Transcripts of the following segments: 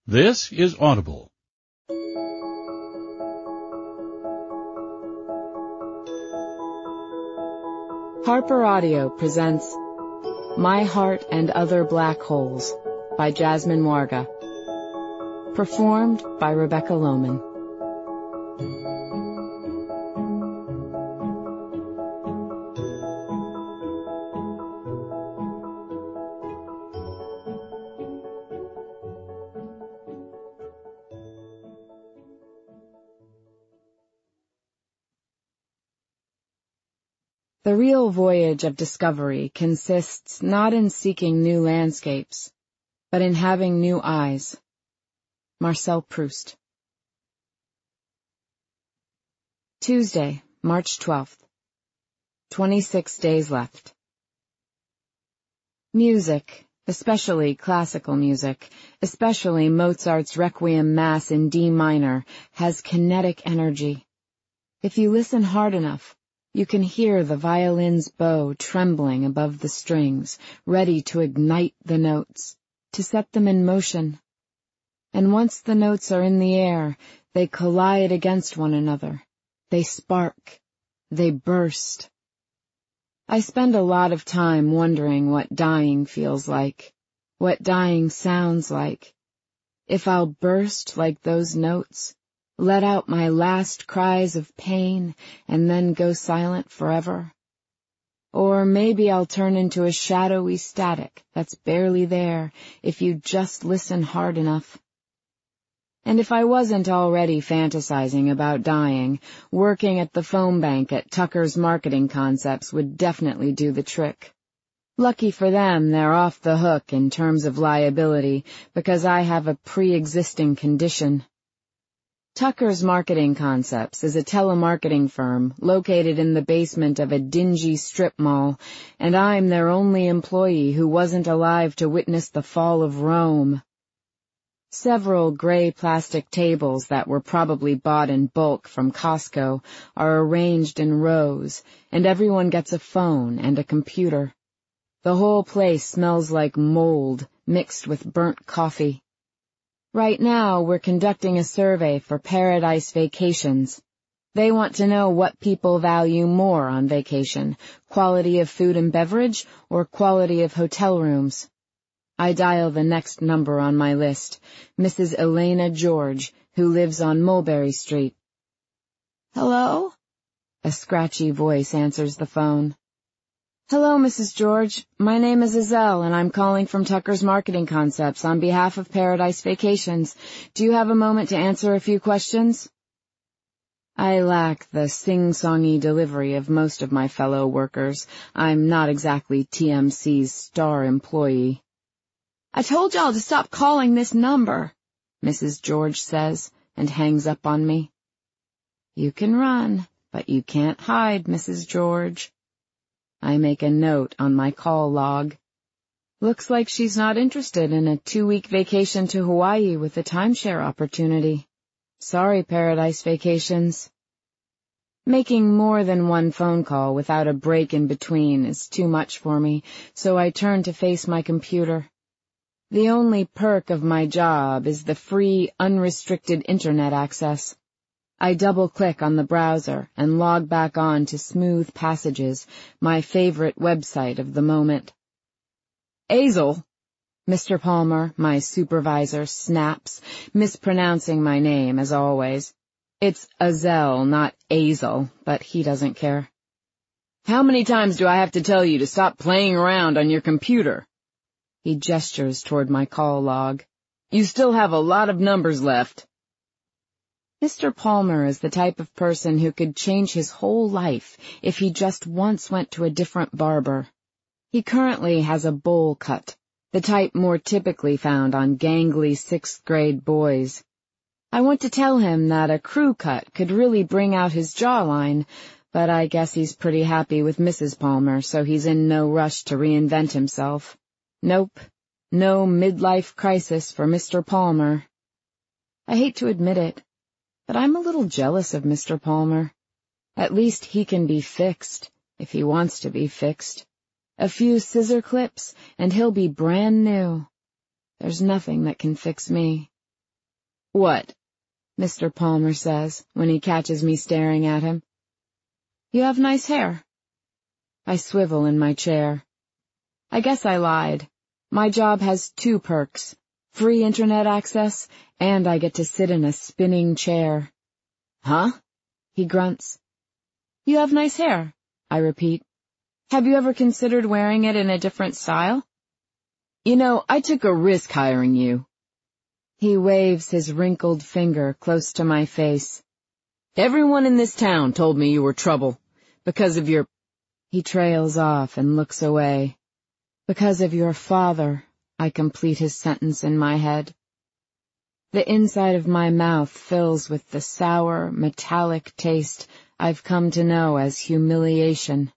This is Audible. Harper Audio presents My Heart and Other Black Holes by Jasmine Warga. Performed by Rebecca Lohman. The real voyage of discovery consists not in seeking new landscapes, but in having new eyes. Marcel Proust. Tuesday, March 12th. 26 days left. Music, especially classical music, especially Mozart's Requiem Mass in D minor, has kinetic energy. If you listen hard enough, you can hear the violin's bow trembling above the strings, ready to ignite the notes, to set them in motion. And once the notes are in the air, they collide against one another. They spark. They burst. I spend a lot of time wondering what dying feels like, what dying sounds like. If I'll burst like those notes, let out my last cries of pain, and then go silent forever. Or maybe I'll turn into a shadowy static that's barely there if you just listen hard enough. And if I wasn't already fantasizing about dying, working at the phone bank at Tucker's Marketing Concepts would definitely do the trick. Lucky for them, they're off the hook in terms of liability, because I have a pre-existing condition. Tucker's Marketing Concepts is a telemarketing firm located in the basement of a dingy strip mall, and I'm their only employee who wasn't alive to witness the fall of Rome. Several gray plastic tables that were probably bought in bulk from Costco are arranged in rows, and everyone gets a phone and a computer. The whole place smells like mold mixed with burnt coffee. Right now, we're conducting a survey for Paradise Vacations. They want to know what people value more on vacation, quality of food and beverage or quality of hotel rooms. I dial the next number on my list, Mrs. Elena George, who lives on Mulberry Street. Hello? A scratchy voice answers the phone. Hello, Mrs. George. My name is Azelle, and I'm calling from Tucker's Marketing Concepts on behalf of Paradise Vacations. Do you have a moment to answer a few questions? I lack the sing-songy delivery of most of my fellow workers. I'm not exactly TMC's star employee. I told y'all to stop calling this number, Mrs. George says, and hangs up on me. You can run, but you can't hide, Mrs. George. I make a note on my call log. Looks like she's not interested in a 2-week vacation to Hawaii with a timeshare opportunity. Sorry, Paradise Vacations. Making more than one phone call without a break in between is too much for me, so I turn to face my computer. The only perk of my job is the free, unrestricted internet access. I double-click on the browser and log back on to Smooth Passages, my favorite website of the moment. Azel, Mr. Palmer, my supervisor, snaps, mispronouncing my name as always. It's Azelle, not Azel, but he doesn't care. How many times do I have to tell you to stop playing around on your computer? He gestures toward my call log. You still have a lot of numbers left. Mr. Palmer is the type of person who could change his whole life if he just once went to a different barber. He currently has a bowl cut, the type more typically found on gangly 6th-grade boys. I want to tell him that a crew cut could really bring out his jawline, but I guess he's pretty happy with Mrs. Palmer, so he's in no rush to reinvent himself. Nope, no midlife crisis for Mr. Palmer. I hate to admit it, but I'm a little jealous of Mr. Palmer. At least he can be fixed, if he wants to be fixed. A few scissor clips, and he'll be brand new. There's nothing that can fix me. "What?" Mr. Palmer says when he catches me staring at him. "You have nice hair." I swivel in my chair. I guess I lied. My job has 2 perks: free internet access, and I get to sit in a spinning chair. "Huh?" he grunts. "You have nice hair," I repeat. "Have you ever considered wearing it in a different style?" "You know, I took a risk hiring you." He waves his wrinkled finger close to my face. "Everyone in this town told me you were trouble. Because of your—" He trails off and looks away. "Because of your father," I complete his sentence in my head. The inside of my mouth fills with the sour, metallic taste I've come to know as humiliation.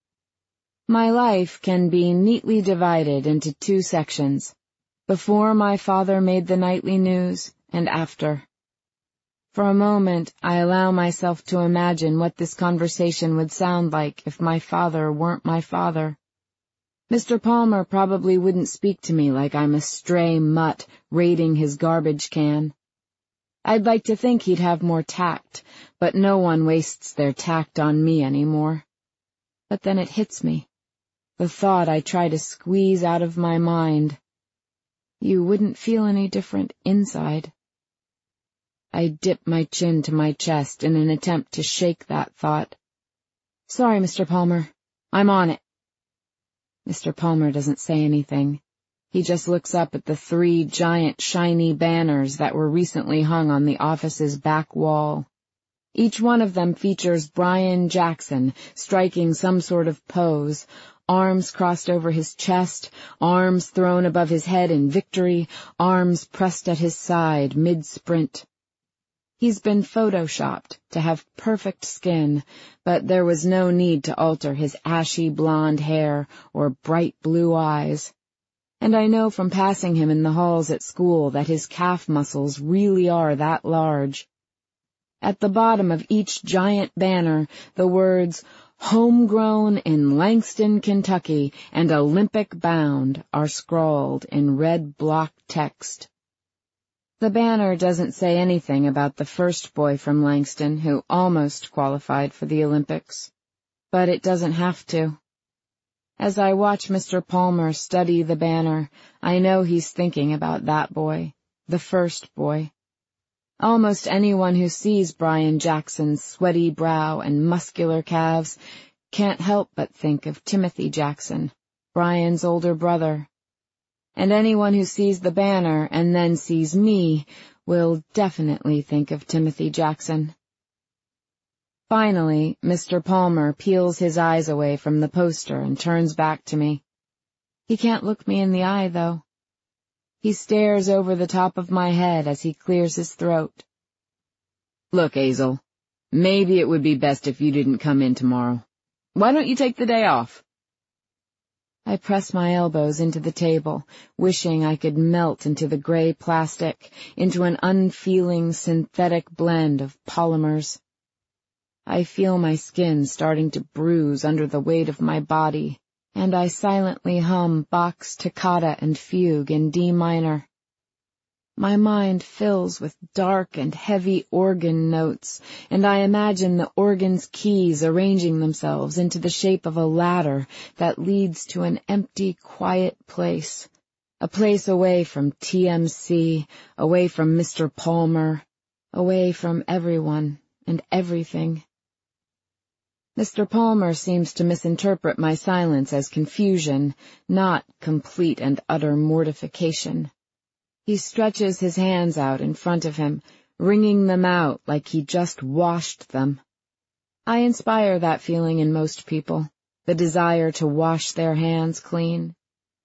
My life can be neatly divided into 2 sections: before my father made the nightly news, and after. For a moment, I allow myself to imagine what this conversation would sound like if my father weren't my father. Mr. Palmer probably wouldn't speak to me like I'm a stray mutt raiding his garbage can. I'd like to think he'd have more tact, but no one wastes their tact on me anymore. But then it hits me, the thought I try to squeeze out of my mind. You wouldn't feel any different inside. I dip my chin to my chest in an attempt to shake that thought. "Sorry, Mr. Palmer. I'm on it." Mr. Palmer doesn't say anything. He just looks up at the 3 giant shiny banners that were recently hung on the office's back wall. Each one of them features Brian Jackson striking some sort of pose, arms crossed over his chest, arms thrown above his head in victory, arms pressed at his side mid-sprint. He's been photoshopped to have perfect skin, but there was no need to alter his ashy blonde hair or bright blue eyes. And I know from passing him in the halls at school that his calf muscles really are that large. At the bottom of each giant banner, the words, "Homegrown in Langston, Kentucky, and Olympic bound," are scrawled in red block text. The banner doesn't say anything about the first boy from Langston who almost qualified for the Olympics. But it doesn't have to. As I watch Mr. Palmer study the banner, I know he's thinking about that boy, the first boy. Almost anyone who sees Brian Jackson's sweaty brow and muscular calves can't help but think of Timothy Jackson, Brian's older brother. And anyone who sees the banner and then sees me will definitely think of Timothy Jackson. Finally, Mr. Palmer peels his eyes away from the poster and turns back to me. He can't look me in the eye, though. He stares over the top of my head as he clears his throat. "Look, Hazel, maybe it would be best if you didn't come in tomorrow. Why don't you take the day off?" I press my elbows into the table, wishing I could melt into the gray plastic, into an unfeeling synthetic blend of polymers. I feel my skin starting to bruise under the weight of my body, and I silently hum Bach's Toccata and Fugue in D minor. My mind fills with dark and heavy organ notes, and I imagine the organ's keys arranging themselves into the shape of a ladder that leads to an empty, quiet place, a place away from TMC, away from Mr. Palmer, away from everyone and everything. Mr. Palmer seems to misinterpret my silence as confusion, not complete and utter mortification. He stretches his hands out in front of him, wringing them out like he just washed them. I inspire that feeling in most people, the desire to wash their hands clean.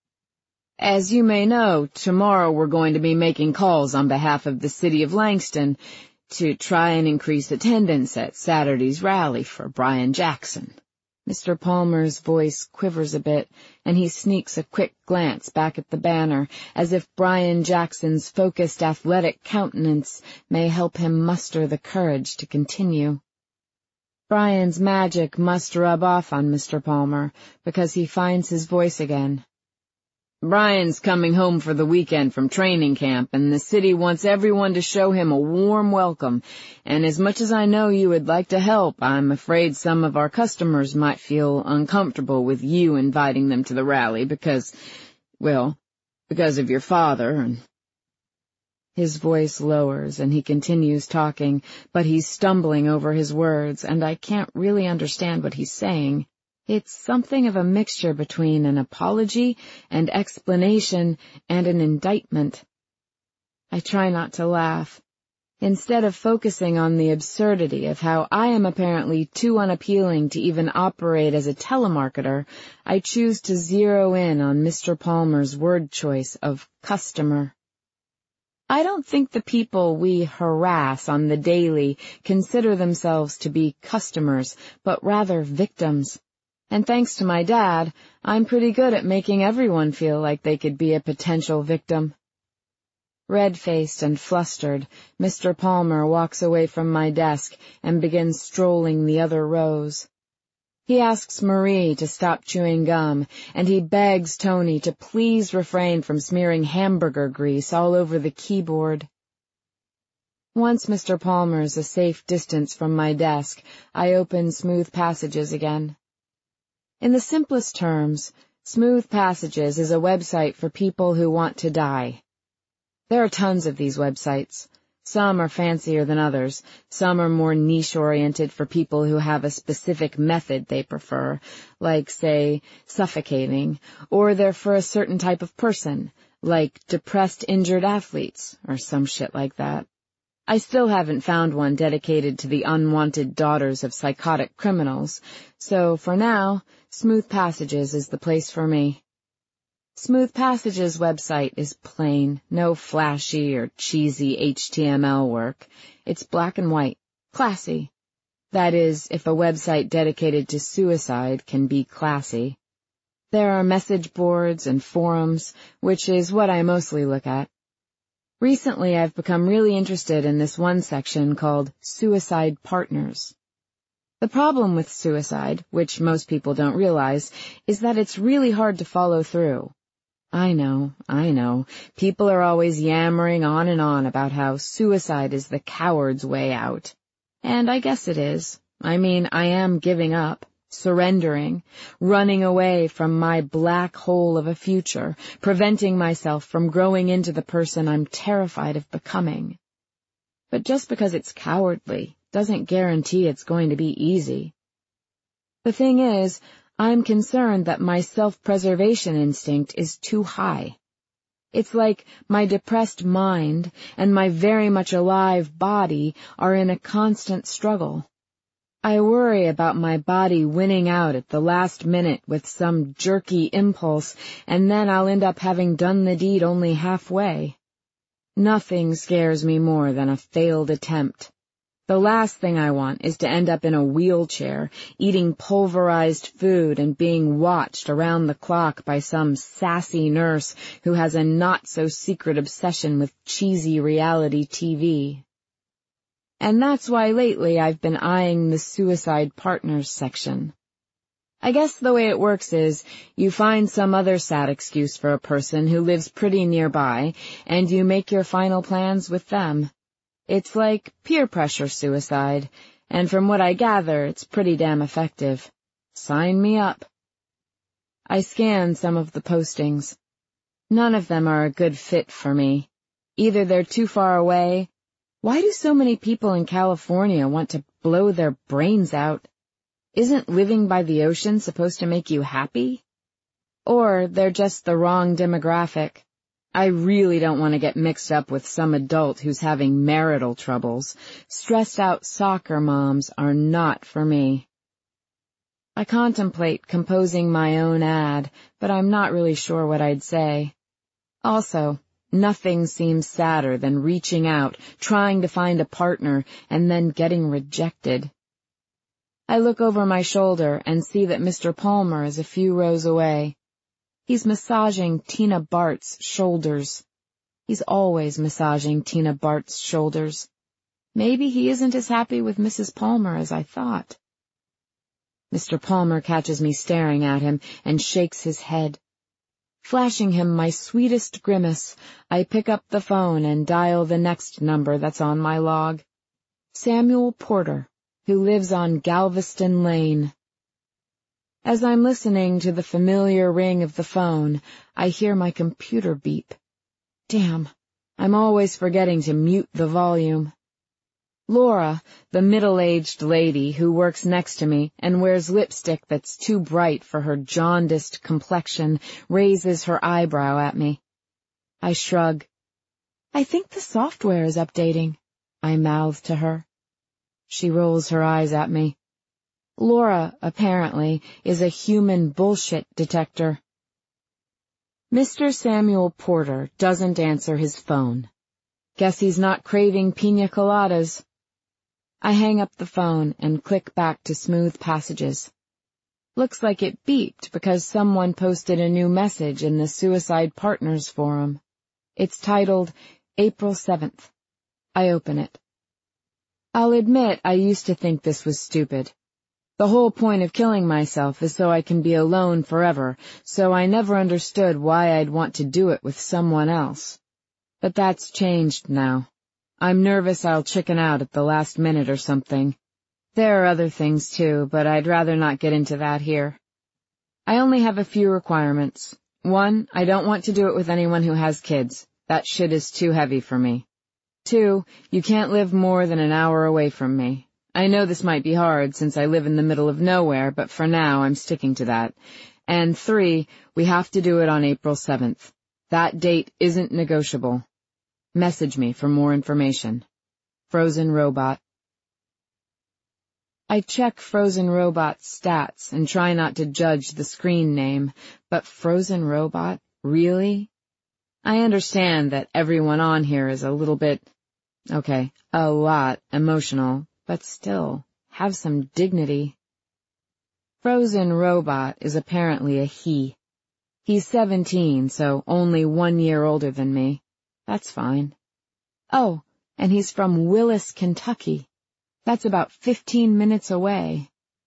"As you may know, tomorrow we're going to be making calls on behalf of the city of Langston to try and increase attendance at Saturday's rally for Brian Jackson." Mr. Palmer's voice quivers a bit, and he sneaks a quick glance back at the banner, as if Brian Jackson's focused athletic countenance may help him muster the courage to continue. Brian's magic must rub off on Mr. Palmer, because he finds his voice again. Brian's coming home for the weekend from training camp, and the city wants everyone to show him a warm welcome, and as much as I know you would like to help, I'm afraid some of our customers might feel uncomfortable with you inviting them to the rally because of your father, and his voice lowers and he continues talking, but he's stumbling over his words, and I can't really understand what he's saying. It's something of a mixture between an apology and explanation and an indictment. I try not to laugh. Instead of focusing on the absurdity of how I am apparently too unappealing to even operate as a telemarketer, I choose to zero in on Mr. Palmer's word choice of customer. I don't think the people we harass on the daily consider themselves to be customers, but rather victims. And thanks to my dad, I'm pretty good at making everyone feel like they could be a potential victim. Red-faced and flustered, Mr. Palmer walks away from my desk and begins strolling the other rows. He asks Marie to stop chewing gum, and he begs Tony to please refrain from smearing hamburger grease all over the keyboard. Once Mr. Palmer's a safe distance from my desk, I open Smooth Passages again. In the simplest terms, Smooth Passages is a website for people who want to die. There are tons of these websites. Some are fancier than others. Some are more niche-oriented for people who have a specific method they prefer, like, say, suffocating, or they're for a certain type of person, like depressed injured athletes, or some shit like that. I still haven't found one dedicated to the unwanted daughters of psychotic criminals, so for now, Smooth Passages is the place for me. Smooth Passages' website is plain, no flashy or cheesy HTML work. It's black and white, classy. That is, if a website dedicated to suicide can be classy. There are message boards and forums, which is what I mostly look at. Recently, I've become really interested in this one section called Suicide Partners. The problem with suicide, which most people don't realize, is that it's really hard to follow through. I know. People are always yammering on and on about how suicide is the coward's way out. And I guess it is. I mean, I am giving up, surrendering, running away from my black hole of a future, preventing myself from growing into the person I'm terrified of becoming. But just because it's cowardly doesn't guarantee it's going to be easy. The thing is, I'm concerned that my self-preservation instinct is too high. It's like my depressed mind and my very much alive body are in a constant struggle. I worry about my body winning out at the last minute with some jerky impulse, and then I'll end up having done the deed only halfway. Nothing scares me more than a failed attempt. The last thing I want is to end up in a wheelchair, eating pulverized food and being watched around the clock by some sassy nurse who has a not-so-secret obsession with cheesy reality TV. And that's why lately I've been eyeing the Suicide Partners section. I guess the way it works is you find some other sad excuse for a person who lives pretty nearby, and you make your final plans with them. It's like peer pressure suicide, and from what I gather, it's pretty damn effective. Sign me up. I scan some of the postings. None of them are a good fit for me. Either they're too far away. Why do so many people in California want to blow their brains out? Isn't living by the ocean supposed to make you happy? Or they're just the wrong demographic. I really don't want to get mixed up with some adult who's having marital troubles. Stressed-out soccer moms are not for me. I contemplate composing my own ad, but I'm not really sure what I'd say. Also, nothing seems sadder than reaching out, trying to find a partner, and then getting rejected. I look over my shoulder and see that Mr. Palmer is a few rows away. He's massaging Tina Bart's shoulders. He's always massaging Tina Bart's shoulders. Maybe he isn't as happy with Mrs. Palmer as I thought. Mr. Palmer catches me staring at him and shakes his head. Flashing him my sweetest grimace, I pick up the phone and dial the next number that's on my log. Samuel Porter, who lives on Galveston Lane. As I'm listening to the familiar ring of the phone, I hear my computer beep. Damn, I'm always forgetting to mute the volume. Laura, the middle-aged lady who works next to me and wears lipstick that's too bright for her jaundiced complexion, raises her eyebrow at me. I shrug. I think the software is updating, I mouth to her. She rolls her eyes at me. Laura, apparently, is a human bullshit detector. Mr. Samuel Porter doesn't answer his phone. Guess he's not craving pina coladas. I hang up the phone and click back to Smooth Passages. Looks like it beeped because someone posted a new message in the Suicide Partners forum. It's titled, April 7th. I open it. I'll admit I used to think this was stupid. The whole point of killing myself is so I can be alone forever, so I never understood why I'd want to do it with someone else. But that's changed now. I'm nervous I'll chicken out at the last minute or something. There are other things too, but I'd rather not get into that here. I only have a few requirements. 1, I don't want to do it with anyone who has kids. That shit is too heavy for me. 2, you can't live more than an hour away from me. I know this might be hard since I live in the middle of nowhere, but for now I'm sticking to that. And 3, we have to do it on April 7th. That date isn't negotiable. Message me for more information. Frozen Robot. I check Frozen Robot's stats and try not to judge the screen name, but Frozen Robot? Really? I understand that everyone on here is a little bit, a lot emotional, but still, have some dignity. Frozen Robot is apparently a he. He's 17, so only 1 year older than me. That's fine. Oh, and he's from Willis, Kentucky. That's about 15 minutes away.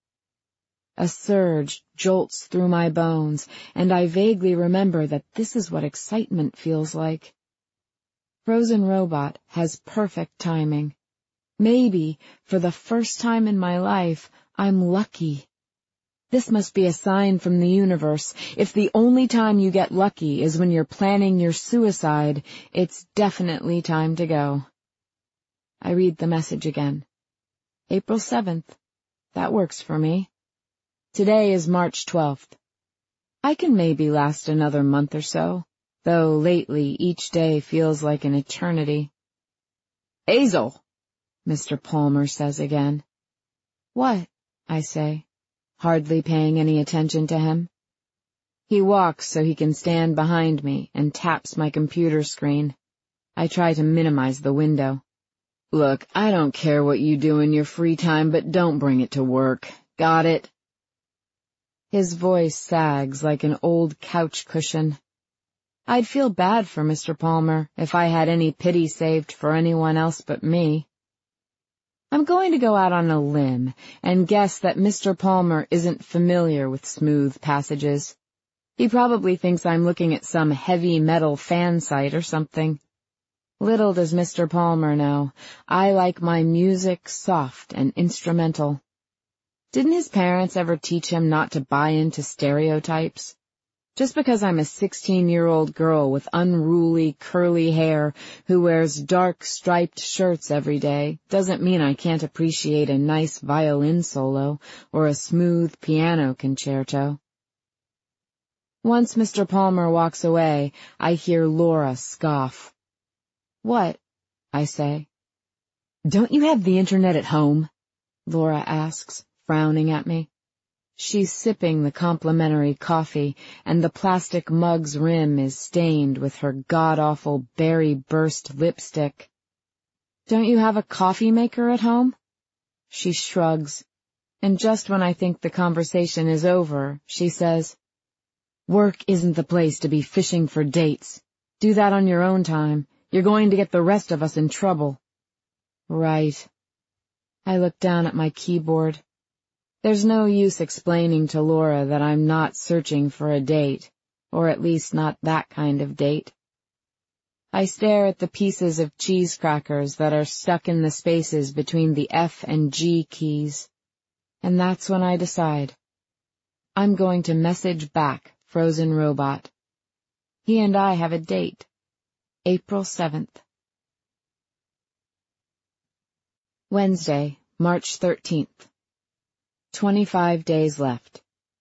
A surge jolts through my bones, and I vaguely remember that this is what excitement feels like. Frozen Robot has perfect timing. Maybe, for the first time in my life, I'm lucky. This must be a sign from the universe. If the only time you get lucky is when you're planning your suicide, it's definitely time to go. I read the message again. April 7th. That works for me. Today is March 12th. I can maybe last another month or so, though lately each day feels like an eternity. Hazel, Mr. Palmer says again. What? I say, hardly paying any attention to him. He walks so he can stand behind me and taps my computer screen. I try to minimize the window. Look, I don't care what you do in your free time, but don't bring it to work. Got it? His voice sags like an old couch cushion. I'd feel bad for Mr. Palmer if I had any pity saved for anyone else but me. I'm going to go out on a limb and guess that Mr. Palmer isn't familiar with Smooth Passages. He probably thinks I'm looking at some heavy metal fan site or something. Little does Mr. Palmer know, I like my music soft and instrumental. Didn't his parents ever teach him not to buy into stereotypes? Just because I'm a 16-year-old girl with unruly, curly hair who wears dark, striped shirts every day doesn't mean I can't appreciate a nice violin solo or a smooth piano concerto. Once Mr. Palmer walks away, I hear Laura scoff. What? I say. Don't you have the internet at home? Laura asks, frowning at me. She's sipping the complimentary coffee, and the plastic mug's rim is stained with her god-awful berry-burst lipstick. Don't you have a coffee maker at home? She shrugs, and just when I think the conversation is over, she says, Work isn't the place to be fishing for dates. Do that on your own time. You're going to get the rest of us in trouble. Right. I look down at my keyboard. There's no use explaining to Laura that I'm not searching for a date. or at least not that kind of date. I stare at the pieces of cheese crackers that are stuck in the spaces between the F and G keys, and that's when I decide. I'm going to message back Frozen Robot. He and I have a date, April 7th. Wednesday, March 13th. 25 days left.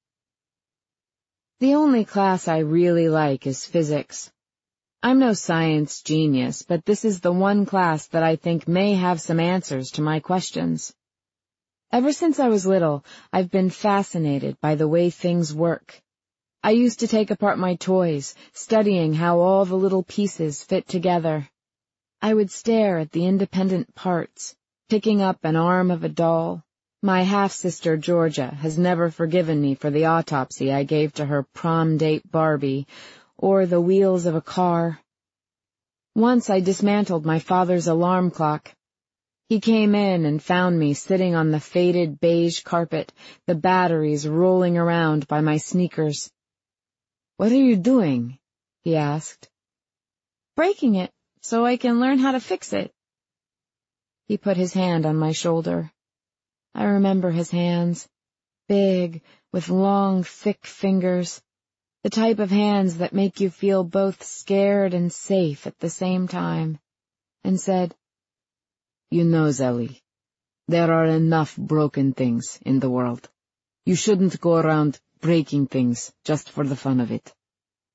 The only class I really like is physics. I'm no science genius, but this is the one class that I think may have some answers to my questions. Ever since I was little, I've been fascinated by the way things work. I used to take apart my toys, studying how all the little pieces fit together. I would stare at the independent parts, picking up an arm of a doll. My half-sister Georgia has never forgiven me for the autopsy I gave to her prom date Barbie, or the wheels of a car. Once I dismantled my father's alarm clock. He came in and found me sitting on the faded beige carpet, the batteries rolling around by my sneakers. "What are you doing?" he asked. "Breaking it, so I can learn how to fix it." He put his hand on my shoulder. I remember his hands, big, with long, thick fingers, the type of hands that make you feel both scared and safe at the same time, and said, "You know, Zelly, there are enough broken things in the world. You shouldn't go around breaking things just for the fun of it."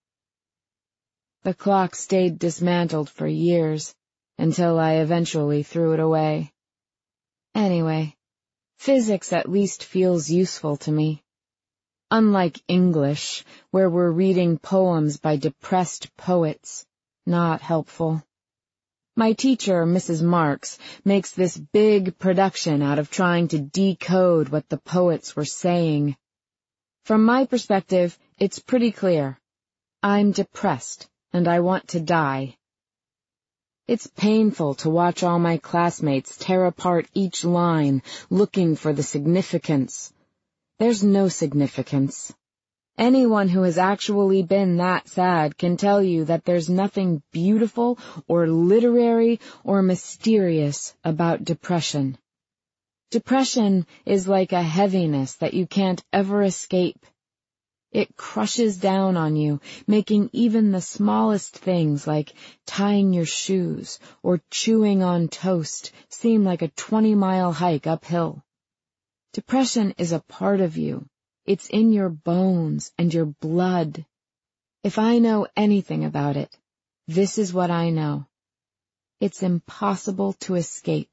The clock stayed dismantled for years, until I eventually threw it away. Anyway, physics at least feels useful to me. Unlike English, where we're reading poems by depressed poets, not helpful. My teacher, Mrs. Marks, makes this big production out of trying to decode what the poets were saying. From my perspective, it's pretty clear. I'm depressed, and I want to die. It's painful to watch all my classmates tear apart each line, looking for the significance. There's no significance. Anyone who has actually been that sad can tell you that there's nothing beautiful or literary or mysterious about depression. Depression is like a heaviness that you can't ever escape. It crushes down on you, making even the smallest things like tying your shoes or chewing on toast seem like a 20-mile hike uphill. Depression is a part of you. It's in your bones and your blood. If I know anything about it, this is what I know. It's impossible to escape.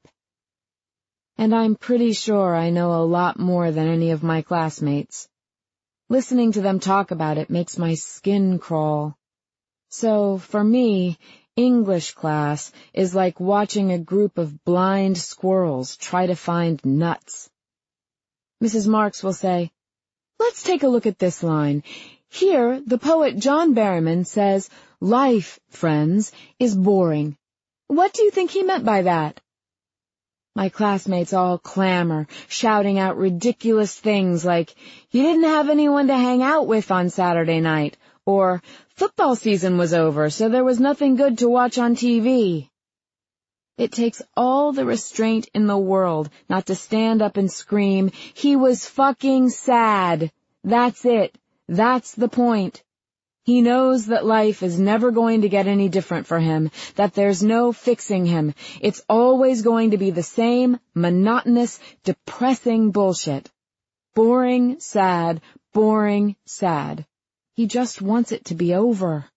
And I'm pretty sure I know a lot more than any of my classmates. Listening to them talk about it makes my skin crawl. So, for me, English class is like watching a group of blind squirrels try to find nuts. Mrs. Marks will say, "Let's take a look at this line. Here, the poet John Berryman says, 'Life, friends, is boring.' What do you think he meant by that?" My classmates all clamor, shouting out ridiculous things like, "You didn't have anyone to hang out with on Saturday night," or "Football season was over, so there was nothing good to watch on TV." It takes all the restraint in the world not to stand up and scream, "He was fucking sad." That's it. That's the point. He knows that life is never going to get any different for him, that there's no fixing him. It's always going to be the same monotonous, depressing bullshit. Boring, sad, boring, sad. He just wants it to be over.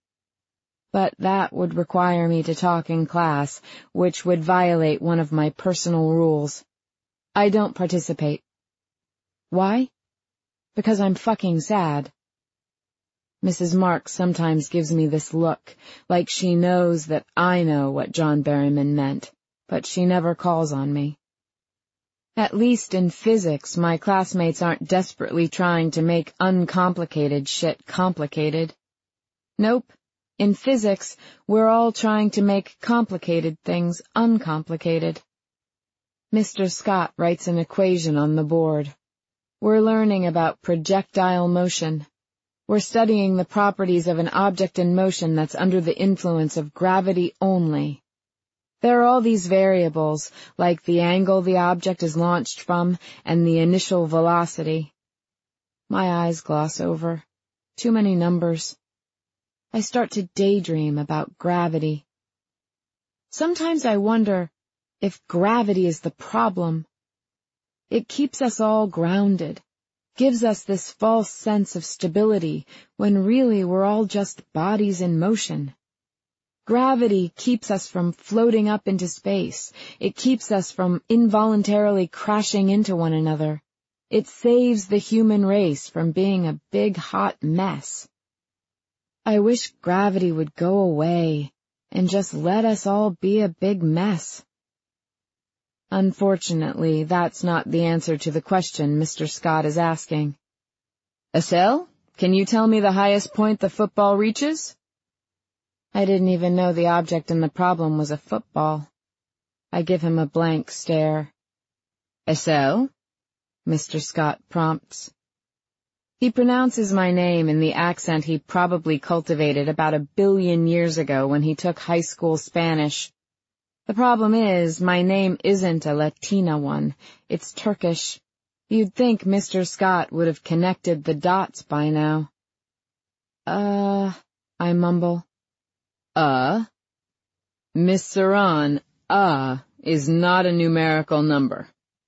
But that would require me to talk in class, which would violate one of my personal rules. I don't participate. Why? Because I'm fucking sad. Mrs. Marks sometimes gives me this look, like she knows that I know what John Berryman meant, but she never calls on me. At least in physics, my classmates aren't desperately trying to make uncomplicated shit complicated. Nope. In physics, we're all trying to make complicated things uncomplicated. Mr. Scott writes an equation on the board. We're learning about projectile motion. We're studying the properties of an object in motion that's under the influence of gravity only. There are all these variables, like the angle the object is launched from and the initial velocity. My eyes gloss over. Too many numbers. I start to daydream about gravity. Sometimes I wonder if gravity is the problem. It keeps us all grounded, gives us this false sense of stability when really we're all just bodies in motion. Gravity keeps us from floating up into space. It keeps us from involuntarily crashing into one another. It saves the human race from being a big hot mess. I wish gravity would go away and just let us all be a big mess. Unfortunately, that's not the answer to the question Mr. Scott is asking. Estelle, can you tell me the highest point the football reaches? I didn't even know the object in the problem was a football. I give him a blank stare. Estelle? Mr. Scott prompts. He pronounces my name in the accent he probably cultivated about 1 billion years ago when he took high school Spanish. The problem is, my name isn't a Latina one. It's Turkish. You'd think Mr. Scott would have connected the dots by now. I mumble. Miss Saran, is not a numerical number.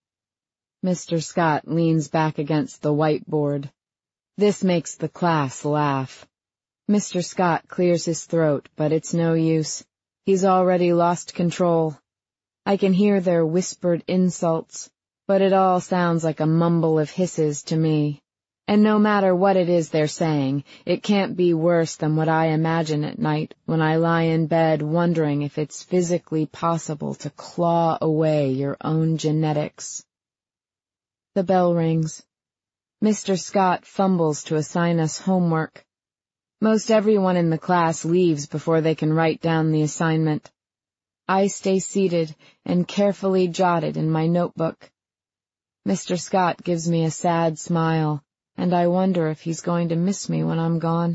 Mr. Scott leans back against the whiteboard. This makes the class laugh. Mr. Scott clears his throat, but it's no use. He's already lost control. I can hear their whispered insults, but it all sounds like a mumble of hisses to me. And no matter what it is they're saying, it can't be worse than what I imagine at night when I lie in bed wondering if it's physically possible to claw away your own genetics. The bell rings. Mr. Scott fumbles to assign us homework. Most everyone in the class leaves before they can write down the assignment. I stay seated and carefully jot it in my notebook. Mr. Scott gives me a sad smile, and I wonder if he's going to miss me when I'm gone.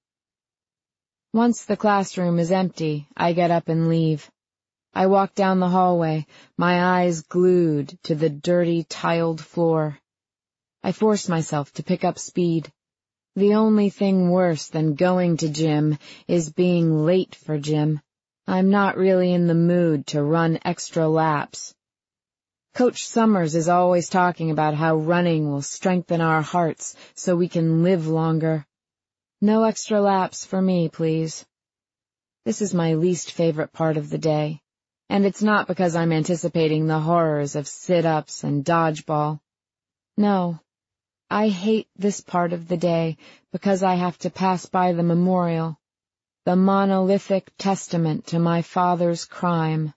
Once the classroom is empty, I get up and leave. I walk down the hallway, my eyes glued to the dirty, tiled floor. I force myself to pick up speed. The only thing worse than going to gym is being late for gym. I'm not really in the mood to run extra laps. Coach Summers is always talking about how running will strengthen our hearts so we can live longer. No extra laps for me, please. This is my least favorite part of the day, and it's not because I'm anticipating the horrors of sit-ups and dodgeball. No. I hate this part of the day because I have to pass by the memorial, the monolithic testament to my father's crime.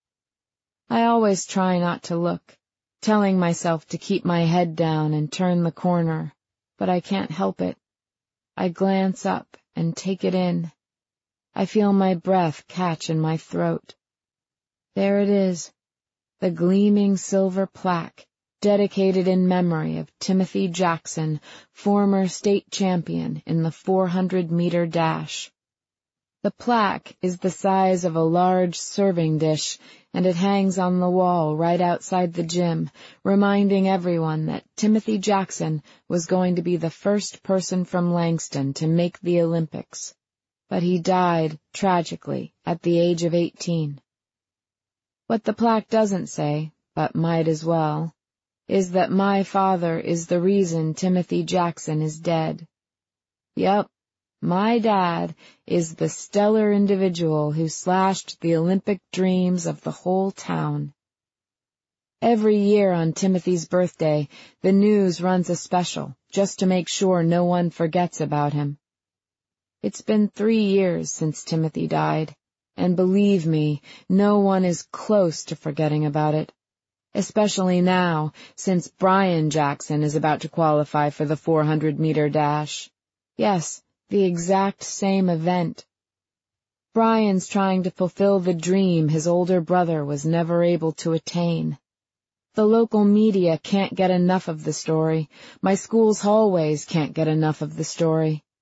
I always try not to look, telling myself to keep my head down and turn the corner, but I can't help it. I glance up and take it in. I feel my breath catch in my throat. There it is, the gleaming silver plaque, dedicated in memory of Timothy Jackson, former state champion in the 400-meter dash. The plaque is the size of a large serving dish, and it hangs on the wall right outside the gym, reminding everyone that Timothy Jackson was going to be the first person from Langston to make the Olympics. But he died, tragically, at the age of 18. What the plaque doesn't say, but might as well, is that my father is the reason Timothy Jackson is dead. Yep, my dad is the stellar individual who slashed the Olympic dreams of the whole town. Every year on Timothy's birthday, the news runs a special, just to make sure no one forgets about him. It's been 3 years since Timothy died, and believe me, no one is close to forgetting about it. Especially now, since Brian Jackson is about to qualify for the 400-meter dash. Yes, the exact same event. Brian's trying to fulfill the dream his older brother was never able to attain. The local media can't get enough of the story. My school's hallways can't get enough of the story.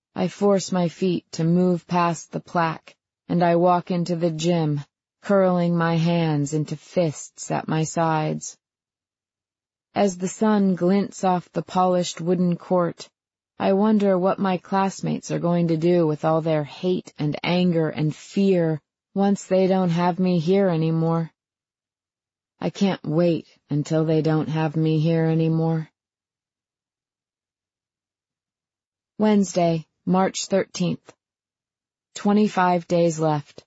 I force my feet to move past the plaque, and I walk into the gym, curling my hands into fists at my sides. As the sun glints off the polished wooden court, I wonder what my classmates are going to do with all their hate and anger and fear once they don't have me here anymore. I can't wait until they don't have me here anymore. Wednesday, March 13th. 25 days left.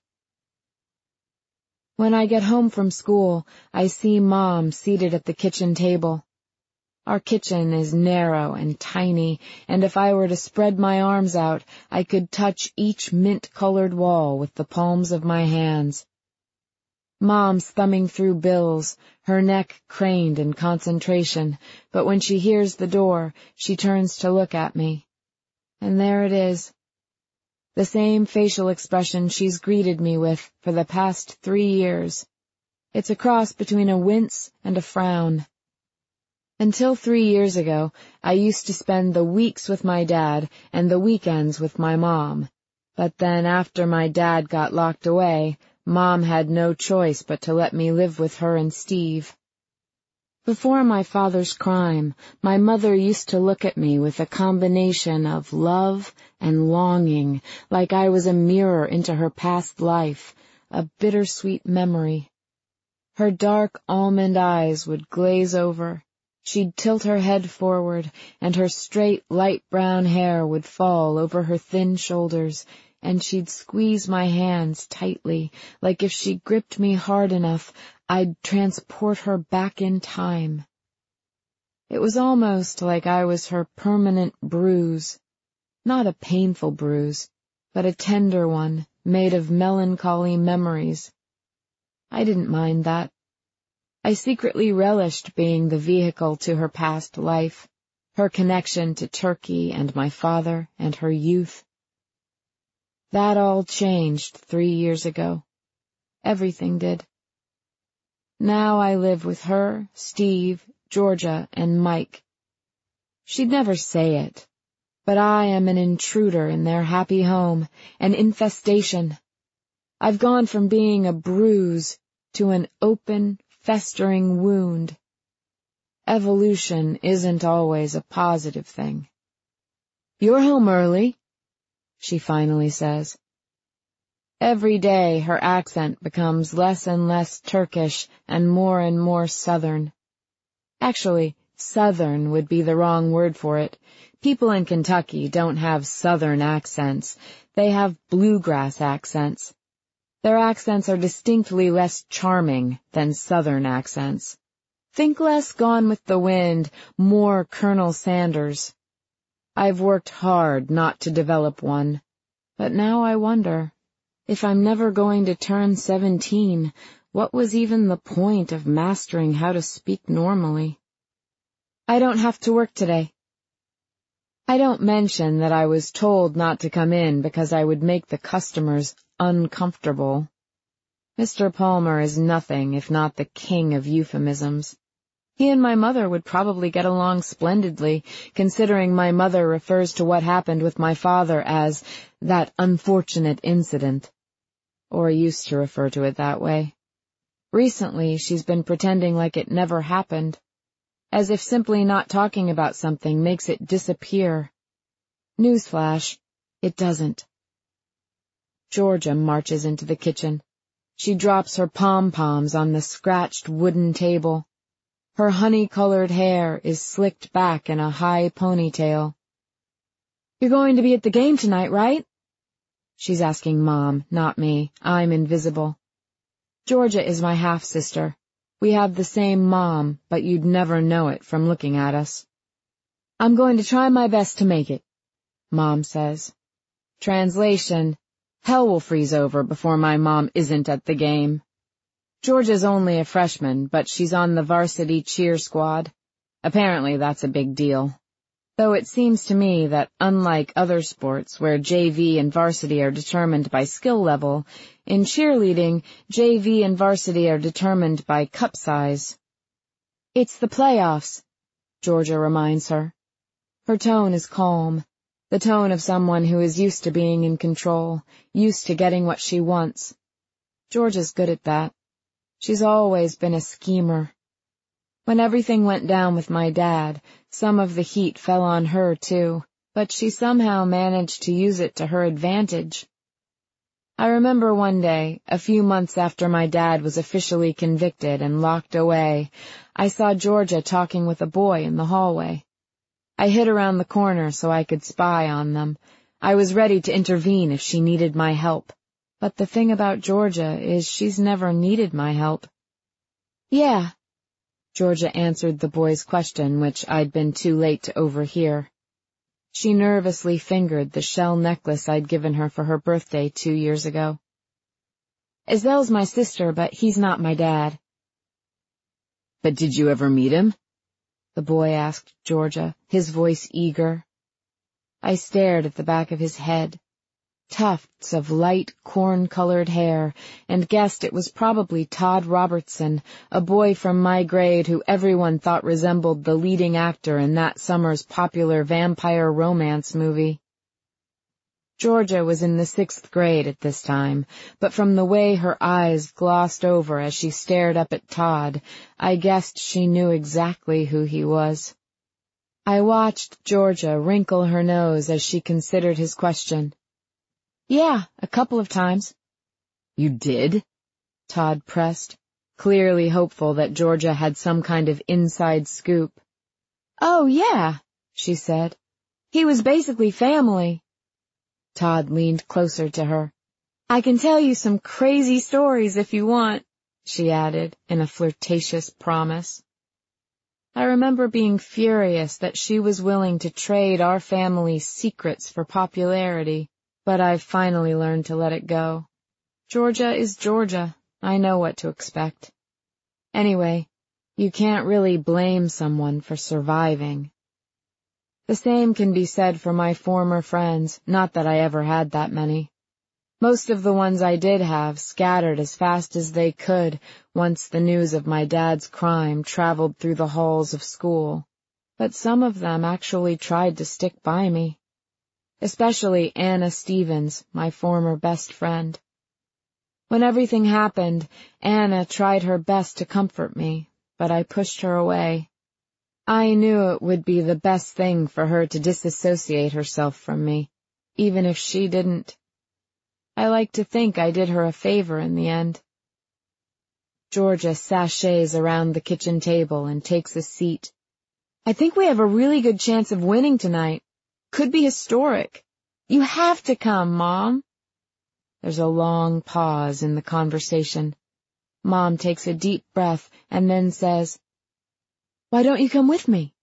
When I get home from school, I see Mom seated at the kitchen table. Our kitchen is narrow and tiny, and if I were to spread my arms out, I could touch each mint-colored wall with the palms of my hands. Mom's thumbing through bills, her neck craned in concentration, but when she hears the door, she turns to look at me. And there it is. The same facial expression she's greeted me with for the past 3 years. It's a cross between a wince and a frown. Until 3 years ago, I used to spend the weeks with my dad and the weekends with my mom. But then after my dad got locked away, Mom had no choice but to let me live with her and Steve. Before my father's crime, my mother used to look at me with a combination of love and longing, like I was a mirror into her past life, a bittersweet memory. Her dark almond eyes would glaze over. She'd tilt her head forward, and her straight, light brown hair would fall over her thin shoulders, and she'd squeeze my hands tightly, like if she gripped me hard enough, I'd transport her back in time. It was almost like I was her permanent bruise, not a painful bruise, but a tender one made of melancholy memories. I didn't mind that. I secretly relished being the vehicle to her past life, her connection to Turkey and my father and her youth. That all changed 3 years ago. Everything did. Now I live with her, Steve, Georgia, and Mike. She'd never say it, but I am an intruder in their happy home, an infestation. I've gone from being a bruise to an open, festering wound. Evolution isn't always a positive thing. "You're home early," she finally says. Every day her accent becomes less and less Turkish and more Southern. Actually, Southern would be the wrong word for it. People in Kentucky don't have Southern accents. They have bluegrass accents. Their accents are distinctly less charming than Southern accents. Think less Gone with the Wind, more Colonel Sanders. I've worked hard not to develop one, but now I wonder, if I'm never going to turn 17, what was even the point of mastering how to speak normally? I don't have to work today. I don't mention that I was told not to come in because I would make the customers uncomfortable. Mr. Palmer is nothing if not the king of euphemisms. He and my mother would probably get along splendidly, considering my mother refers to what happened with my father as that unfortunate incident, or used to refer to it that way. Recently, she's been pretending like it never happened, as if simply not talking about something makes it disappear. Newsflash, it doesn't. Georgia marches into the kitchen. She drops her pom-poms on the scratched wooden table. Her honey-colored hair is slicked back in a high ponytail. "You're going to be at the game tonight, right?" She's asking Mom, not me. I'm invisible. Georgia is my half-sister. We have the same mom, but you'd never know it from looking at us. "I'm going to try my best to make it," Mom says. Translation: hell will freeze over before my mom isn't at the game. Georgia's only a freshman, but she's on the varsity cheer squad. Apparently that's a big deal. Though it seems to me that unlike other sports where JV and varsity are determined by skill level, in cheerleading, JV and varsity are determined by cup size. "It's the playoffs," Georgia reminds her. Her tone is calm. the tone of someone who is used to being in control, used to getting what she wants. Georgia's good at that. She's always been a schemer. When everything went down with my dad, some of the heat fell on her too, but she somehow managed to use it to her advantage. I remember one day, a few months after my dad was officially convicted and locked away, I saw Georgia talking with a boy in the hallway. I hid around the corner so I could spy on them. I was ready to intervene if she needed my help. But the thing about Georgia is she's never needed my help. Yeah, Georgia answered the boy's question, which I'd been too late to overhear. She nervously fingered the shell necklace I'd given her for her birthday 2 years ago. Ezel's my sister, but he's not my dad. But did you ever meet him? The boy asked Georgia, his voice eager. I stared at the back of his head. Tufts of light corn-colored hair, and guessed it was probably Todd Robertson, a boy from my grade who everyone thought resembled the leading actor in that summer's popular vampire romance movie. Georgia was in the 6th grade at this time, but from the way her eyes glossed over as she stared up at Todd, I guessed she knew exactly who he was. I watched Georgia wrinkle her nose as she considered his question. Yeah, a couple of times. You did? Todd pressed, clearly hopeful that Georgia had some kind of inside scoop. Oh, yeah, she said. He was basically family. Todd leaned closer to her. I can tell you some crazy stories if you want, she added in a flirtatious promise. I remember being furious that she was willing to trade our family's secrets for popularity. But I've finally learned to let it go. Georgia is Georgia. I know what to expect. Anyway, you can't really blame someone for surviving. The same can be said for my former friends, not that I ever had that many. Most of the ones I did have scattered as fast as they could once the news of my dad's crime traveled through the halls of school. But some of them actually tried to stick by me. Especially Anna Stevens, my former best friend. When everything happened, Anna tried her best to comfort me, but I pushed her away. I knew it would be the best thing for her to disassociate herself from me, even if she didn't. I like to think I did her a favor in the end. Georgia sashays around the kitchen table and takes a seat. I think we have a really good chance of winning tonight. Could be historic. You have to come, Mom. There's a long pause in the conversation. Mom takes a deep breath and then says, Why don't you come with me?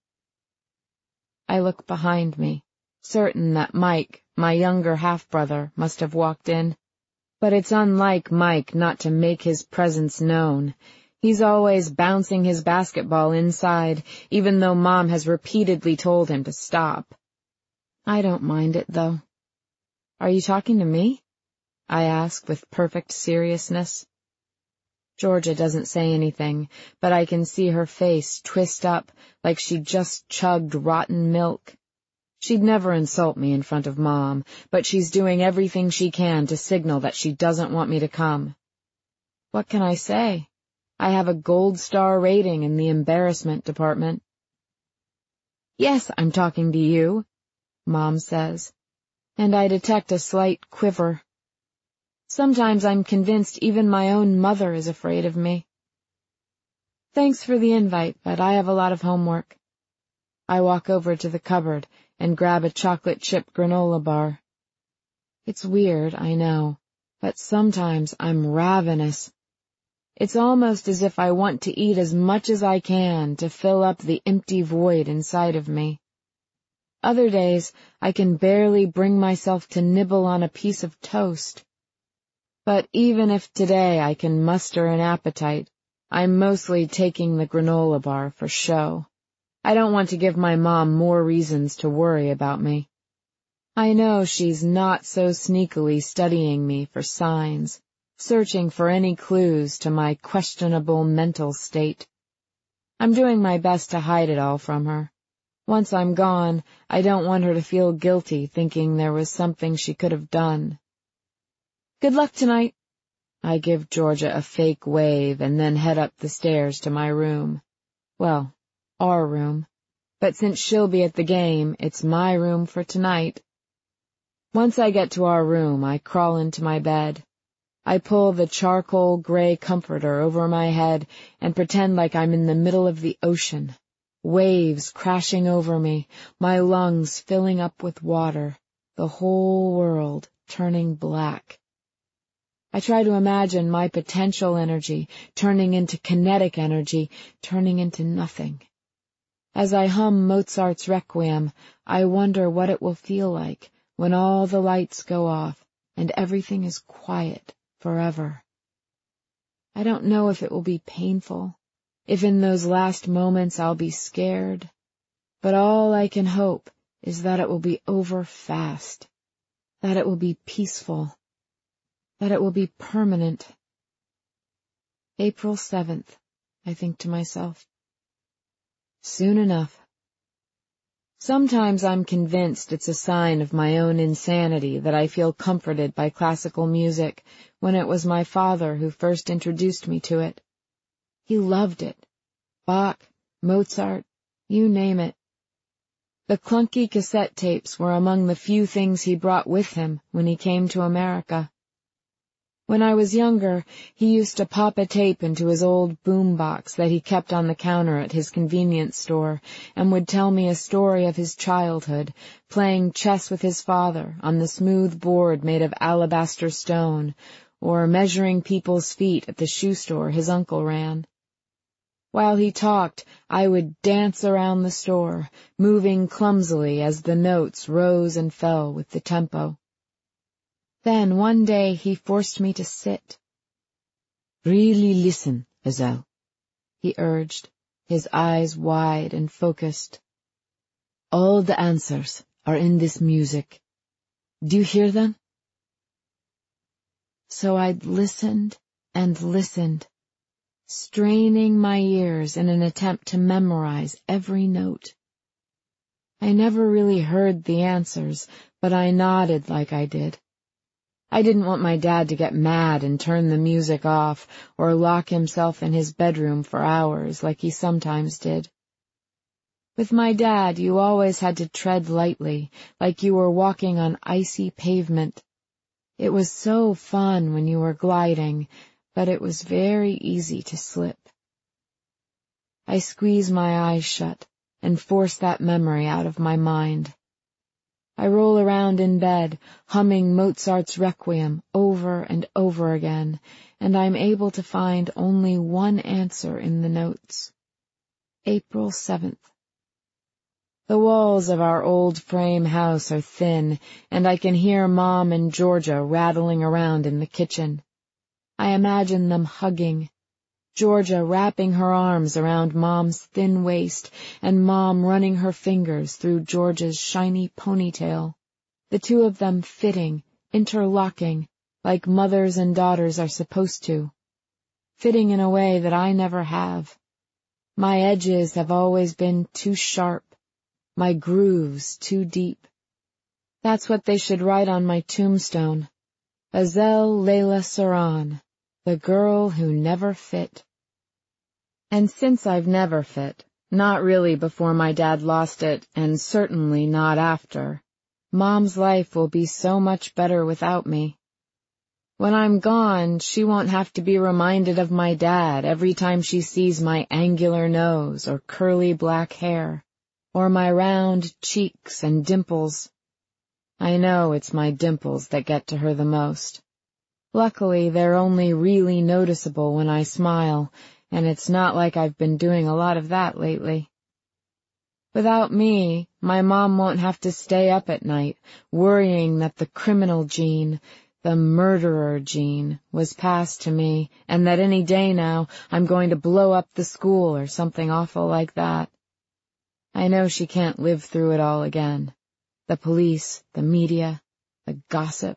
I look behind me, certain that Mike, my younger half-brother, must have walked in. But it's unlike Mike not to make his presence known. He's always bouncing his basketball inside, even though Mom has repeatedly told him to stop. I don't mind it, though. Are you talking to me? I ask with perfect seriousness. Georgia doesn't say anything, but I can see her face twist up like she'd just chugged rotten milk. She'd never insult me in front of Mom, but she's doing everything she can to signal that she doesn't want me to come. What can I say? I have a gold star rating in the embarrassment department. Yes, I'm talking to you, Mom says, and I detect a slight quiver. Sometimes I'm convinced even my own mother is afraid of me. Thanks for the invite, but I have a lot of homework. I walk over to the cupboard and grab a chocolate chip granola bar. It's weird, I know, but sometimes I'm ravenous. It's almost as if I want to eat as much as I can to fill up the empty void inside of me. Other days, I can barely bring myself to nibble on a piece of toast. But even if today I can muster an appetite, I'm mostly taking the granola bar for show. I don't want to give my mom more reasons to worry about me. I know she's not so sneakily studying me for signs, searching for any clues to my questionable mental state. I'm doing my best to hide it all from her. Once I'm gone, I don't want her to feel guilty thinking there was something she could have done. Good luck tonight. I give Georgia a fake wave and then head up the stairs to my room. Well, our room. But since she'll be at the game, it's my room for tonight. Once I get to our room, I crawl into my bed. I pull the charcoal gray comforter over my head and pretend like I'm in the middle of the ocean. Waves crashing over me, my lungs filling up with water, the whole world turning black. I try to imagine my potential energy turning into kinetic energy, turning into nothing. As I hum Mozart's Requiem, I wonder what it will feel like when all the lights go off and everything is quiet forever. I don't know if it will be painful, if in those last moments I'll be scared, but all I can hope is that it will be over fast, that it will be peaceful, that it will be permanent. April 7th, I think to myself. Soon enough. Sometimes I'm convinced it's a sign of my own insanity that I feel comforted by classical music when it was my father who first introduced me to it. He loved it. Bach, Mozart, you name it. The clunky cassette tapes were among the few things he brought with him when he came to America. When I was younger, he used to pop a tape into his old boom box that he kept on the counter at his convenience store and would tell me a story of his childhood, playing chess with his father on the smooth board made of alabaster stone, or measuring people's feet at the shoe store his uncle ran. While he talked, I would dance around the store, moving clumsily as the notes rose and fell with the tempo. Then one day he forced me to sit. "Really listen, Ezel," he urged, his eyes wide and focused. "All the answers are in this music. Do you hear them?" So I'd listened and listened, straining my ears in an attempt to memorize every note. I never really heard the answers, but I nodded like I did. I didn't want my dad to get mad and turn the music off or lock himself in his bedroom for hours like he sometimes did. With my dad, you always had to tread lightly, like you were walking on icy pavement. It was so fun when you were gliding, but it was very easy to slip. I squeeze my eyes shut and force that memory out of my mind. I roll around in bed, humming Mozart's Requiem over and over again, and I'm able to find only one answer in the notes. April 7th. The walls of our old frame house are thin, and I can hear Mom and Georgia rattling around in the kitchen. I imagine them hugging, Georgia wrapping her arms around Mom's thin waist and Mom running her fingers through Georgia's shiny ponytail, the two of them fitting, interlocking, like mothers and daughters are supposed to, fitting in a way that I never have. My edges have always been too sharp, my grooves too deep. That's what they should write on my tombstone. Ezel Leila Saran, the girl who never fit. And since I've never fit, not really before my dad lost it, and certainly not after, Mom's life will be so much better without me. When I'm gone, she won't have to be reminded of my dad every time she sees my angular nose or curly black hair, or my round cheeks and dimples. I know it's my dimples that get to her the most. Luckily, they're only really noticeable when I smile, and it's not like I've been doing a lot of that lately. Without me, my mom won't have to stay up at night, worrying that the criminal gene, the murderer gene, was passed to me, and that any day now I'm going to blow up the school or something awful like that. I know she can't live through it all again. The police, the media, the gossip.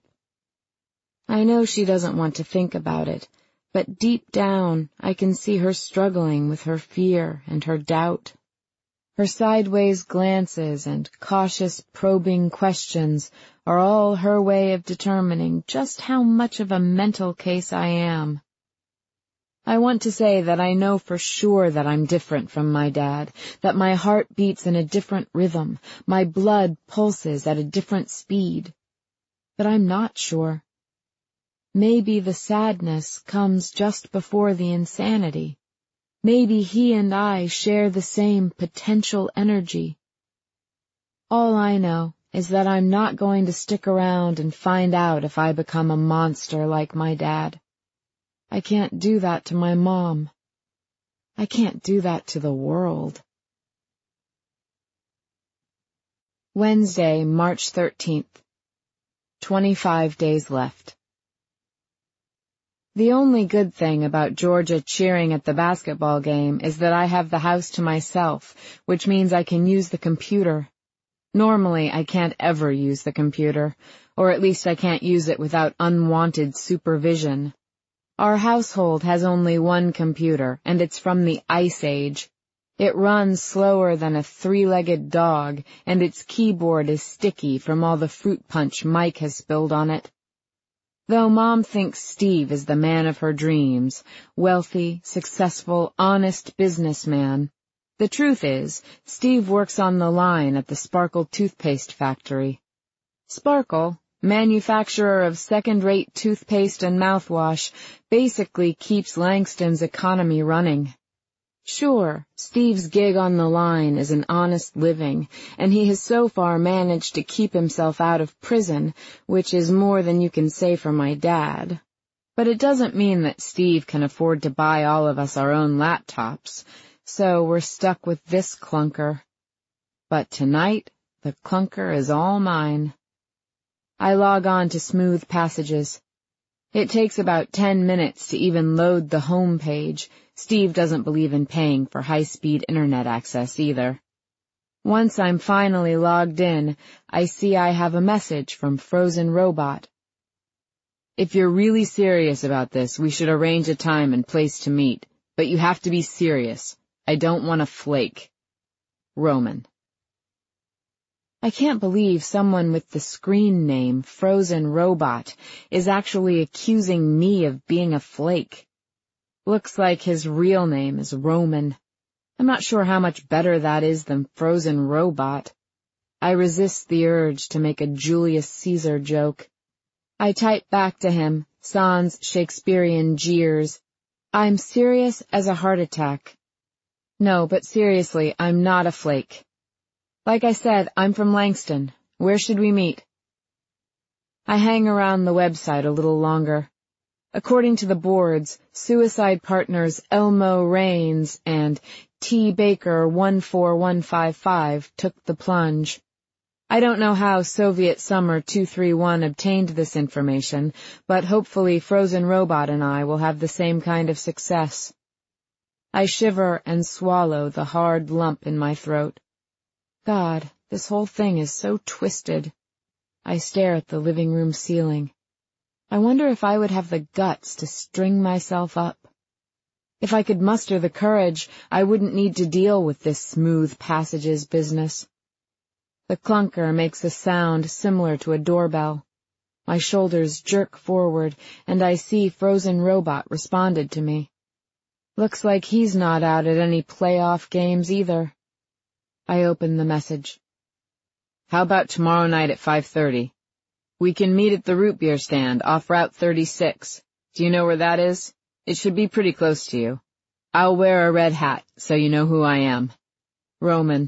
I know she doesn't want to think about it, but deep down I can see her struggling with her fear and her doubt. Her sideways glances and cautious probing questions are all her way of determining just how much of a mental case I am. I want to say that I know for sure that I'm different from my dad, that my heart beats in a different rhythm, my blood pulses at a different speed. But I'm not sure. Maybe the sadness comes just before the insanity. Maybe he and I share the same potential energy. All I know is that I'm not going to stick around and find out if I become a monster like my dad. I can't do that to my mom. I can't do that to the world. Wednesday, March 13th. 25 days left. The only good thing about Georgia cheering at the basketball game is that I have the house to myself, which means I can use the computer. Normally, I can't ever use the computer, or at least I can't use it without unwanted supervision. Our household has only one computer, and it's from the Ice Age. It runs slower than a three-legged dog, and its keyboard is sticky from all the fruit punch Mike has spilled on it. Though Mom thinks Steve is the man of her dreams, wealthy, successful, honest businessman, the truth is, Steve works on the line at the Sparkle toothpaste factory. Sparkle, manufacturer of second-rate toothpaste and mouthwash, basically keeps Langston's economy running. Sure, Steve's gig on the line is an honest living, and he has so far managed to keep himself out of prison, which is more than you can say for my dad. But it doesn't mean that Steve can afford to buy all of us our own laptops, so we're stuck with this clunker. But tonight, the clunker is all mine. I log on to Smooth Passages. It takes about 10 minutes to even load the home page. Steve doesn't believe in paying for high-speed internet access either. Once I'm finally logged in, I see I have a message from Frozen Robot. If you're really serious about this, we should arrange a time and place to meet. But you have to be serious. I don't want to flake. Roman. I can't believe someone with the screen name Frozen Robot is actually accusing me of being a flake. Looks like his real name is Roman. I'm not sure how much better that is than Frozen Robot. I resist the urge to make a Julius Caesar joke. I type back to him, sans Shakespearean jeers. I'm serious as a heart attack. No, but seriously, I'm not a flake. Like I said, I'm from Langston. Where should we meet? I hang around the website a little longer. According to the boards, suicide partners Elmo Raines and T. Baker 14155 took the plunge. I don't know how Soviet Summer 231 obtained this information, but hopefully Frozen Robot and I will have the same kind of success. I shiver and swallow the hard lump in my throat. God, this whole thing is so twisted. I stare at the living room ceiling. I wonder if I would have the guts to string myself up. If I could muster the courage, I wouldn't need to deal with this Smooth Passages business. The clunker makes a sound similar to a doorbell. My shoulders jerk forward, and I see Frozen Robot responded to me. Looks like he's not out at any playoff games either. I open the message. How about tomorrow night at 5:30? We can meet at the root beer stand off Route 36. Do you know where that is? It should be pretty close to you. I'll wear a red hat, so you know who I am. Roman.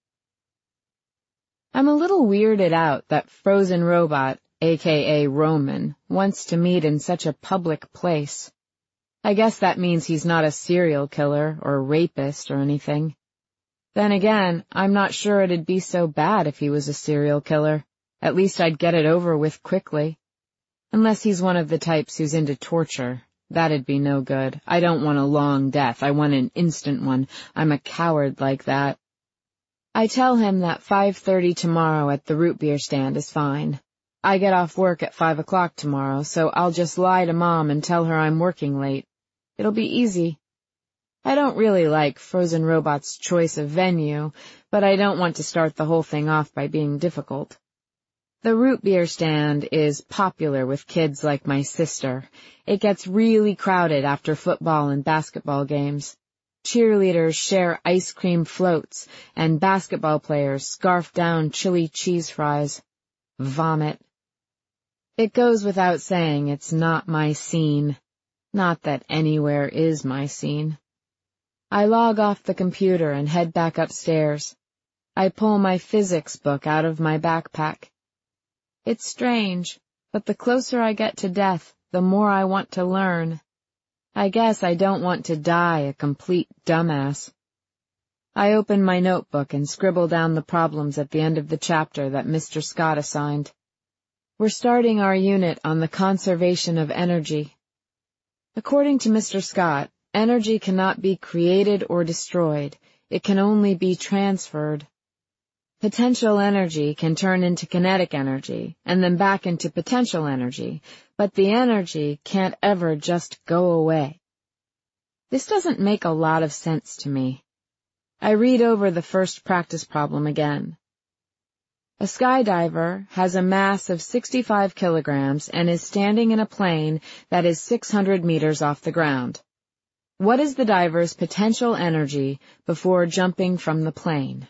I'm a little weirded out that Frozen Robot, aka Roman, wants to meet in such a public place. I guess that means he's not a serial killer or rapist or anything. Then again, I'm not sure it'd be so bad if he was a serial killer. At least I'd get it over with quickly. Unless he's one of the types who's into torture. That'd be no good. I don't want a long death. I want an instant one. I'm a coward like that. I tell him that 5:30 tomorrow at the root beer stand is fine. I get off work at 5 o'clock tomorrow, so I'll just lie to Mom and tell her I'm working late. It'll be easy. I don't really like Frozen Robot's choice of venue, but I don't want to start the whole thing off by being difficult. The root beer stand is popular with kids like my sister. It gets really crowded after football and basketball games. Cheerleaders share ice cream floats, and basketball players scarf down chili cheese fries. Vomit. It goes without saying it's not my scene. Not that anywhere is my scene. I log off the computer and head back upstairs. I pull my physics book out of my backpack. It's strange, but the closer I get to death, the more I want to learn. I guess I don't want to die a complete dumbass. I open my notebook and scribble down the problems at the end of the chapter that Mr. Scott assigned. We're starting our unit on the conservation of energy. According to Mr. Scott, energy cannot be created or destroyed. It can only be transferred. Potential energy can turn into kinetic energy, and then back into potential energy, but the energy can't ever just go away. This doesn't make a lot of sense to me. I read over the first practice problem again. A skydiver has a mass of 65 kilograms and is standing in a plane that is 600 meters off the ground. What is the diver's potential energy before jumping from the plane?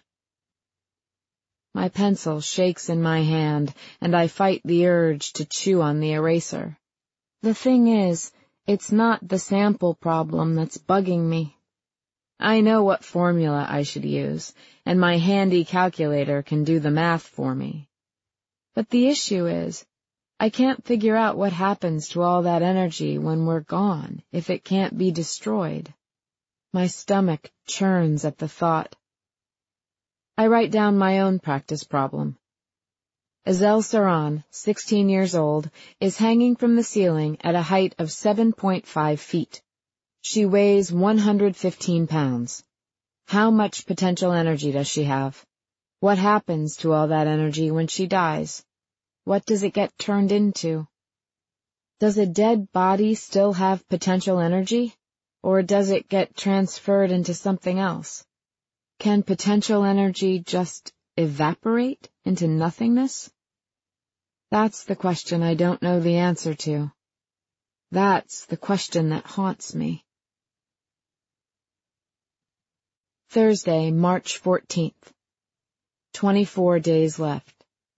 My pencil shakes in my hand, and I fight the urge to chew on the eraser. The thing is, it's not the sample problem that's bugging me. I know what formula I should use, and my handy calculator can do the math for me. But the issue is, I can't figure out what happens to all that energy when we're gone, if it can't be destroyed. My stomach churns at the thought. I write down my own practice problem. Azel Saran, 16 years old, is hanging from the ceiling at a height of 7.5 feet. She weighs 115 pounds. How much potential energy does she have? What happens to all that energy when she dies? What does it get turned into? Does a dead body still have potential energy, or does it get transferred into something else? Can potential energy just evaporate into nothingness? That's the question I don't know the answer to. That's the question that haunts me. Thursday, March 14th. 24 days left.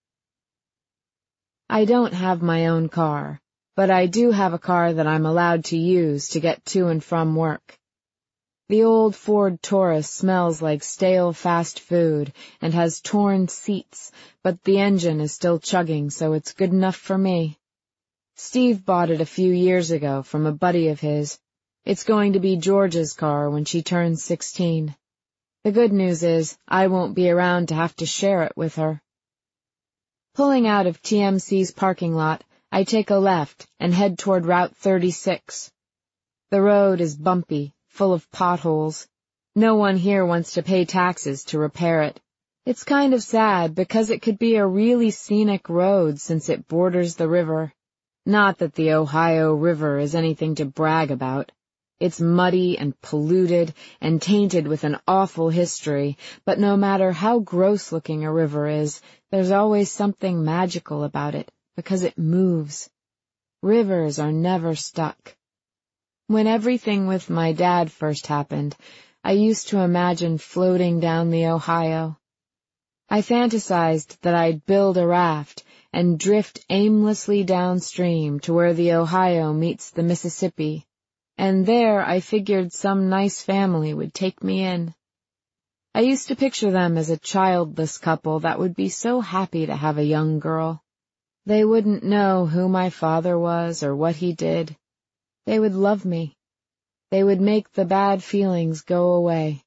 I don't have my own car, but I do have a car that I'm allowed to use to get to and from work. The old Ford Taurus smells like stale fast food and has torn seats, but the engine is still chugging, so it's good enough for me. Steve bought it a few years ago from a buddy of his. It's going to be George's car when she turns 16. The good news is I won't be around to have to share it with her. Pulling out of TMC's parking lot, I take a left and head toward Route 36. The road is bumpy, full of potholes. No one here wants to pay taxes to repair it. It's kind of sad because it could be a really scenic road since it borders the river. Not that the Ohio River is anything to brag about. It's muddy and polluted and tainted with an awful history, but no matter how gross-looking a river is, there's always something magical about it because it moves. Rivers are never stuck. When everything with my dad first happened, I used to imagine floating down the Ohio. I fantasized that I'd build a raft and drift aimlessly downstream to where the Ohio meets the Mississippi, and there I figured some nice family would take me in. I used to picture them as a childless couple that would be so happy to have a young girl. They wouldn't know who my father was or what he did. They would love me. They would make the bad feelings go away.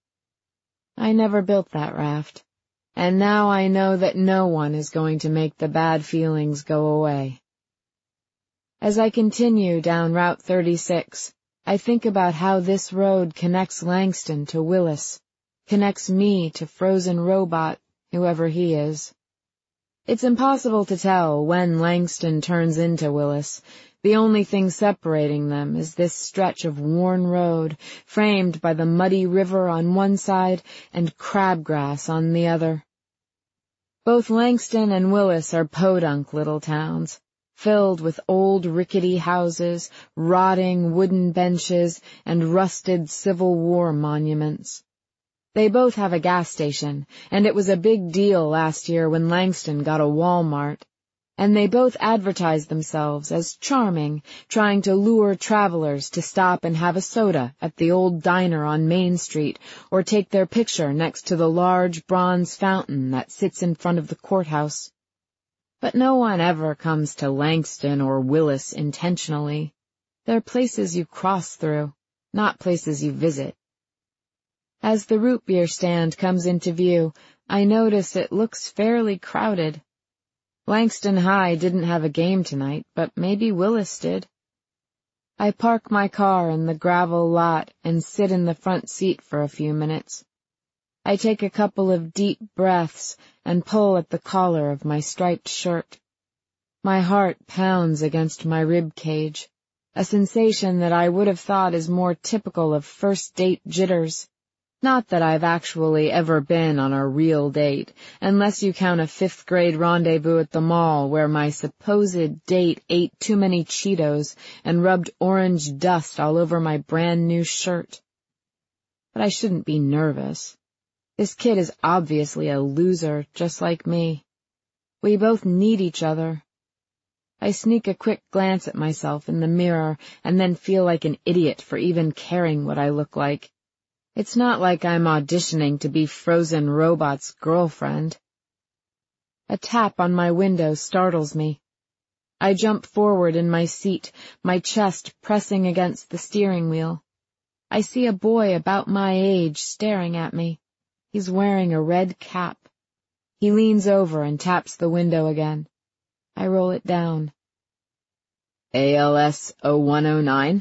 I never built that raft, and now I know that no one is going to make the bad feelings go away. As I continue down Route 36, I think about how this road connects Langston to Willis, connects me to Frozen Robot, whoever he is. It's impossible to tell when Langston turns into Willis, The only thing separating them is this stretch of worn road, framed by the muddy river on one side and crabgrass on the other. Both Langston and Willis are podunk little towns, filled with old rickety houses, rotting wooden benches, and rusted Civil War monuments. They both have a gas station, and it was a big deal last year when Langston got a Walmart. And they both advertise themselves as charming, trying to lure travelers to stop and have a soda at the old diner on Main Street, or take their picture next to the large bronze fountain that sits in front of the courthouse. But no one ever comes to Langston or Willis intentionally. They're places you cross through, not places you visit. As the root beer stand comes into view, I notice it looks fairly crowded. Langston High didn't have a game tonight, but maybe Willis did. I park my car in the gravel lot and sit in the front seat for a few minutes. I take a couple of deep breaths and pull at the collar of my striped shirt. My heart pounds against my rib cage, a sensation that I would have thought is more typical of first date jitters. Not that I've actually ever been on a real date, unless you count a 5th grade rendezvous at the mall where my supposed date ate too many Cheetos and rubbed orange dust all over my brand new shirt. But I shouldn't be nervous. This kid is obviously a loser, just like me. We both need each other. I sneak a quick glance at myself in the mirror and then feel like an idiot for even caring what I look like. It's not like I'm auditioning to be Frozen Robot's girlfriend. A tap on my window startles me. I jump forward in my seat, my chest pressing against the steering wheel. I see a boy about my age staring at me. He's wearing a red cap. He leans over and taps the window again. I roll it down. ALS 0109?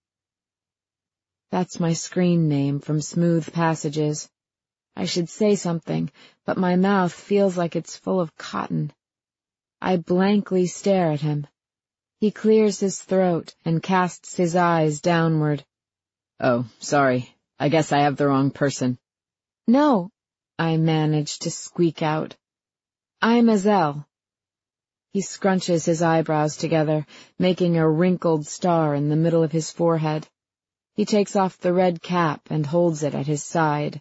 That's my screen name from Smooth Passages. I should say something, but my mouth feels like it's full of cotton. I blankly stare at him. He clears his throat and casts his eyes downward. Oh, sorry. I guess I have the wrong person. No, I manage to squeak out. I'm Azelle. He scrunches his eyebrows together, making a wrinkled star in the middle of his forehead. He takes off the red cap and holds it at his side.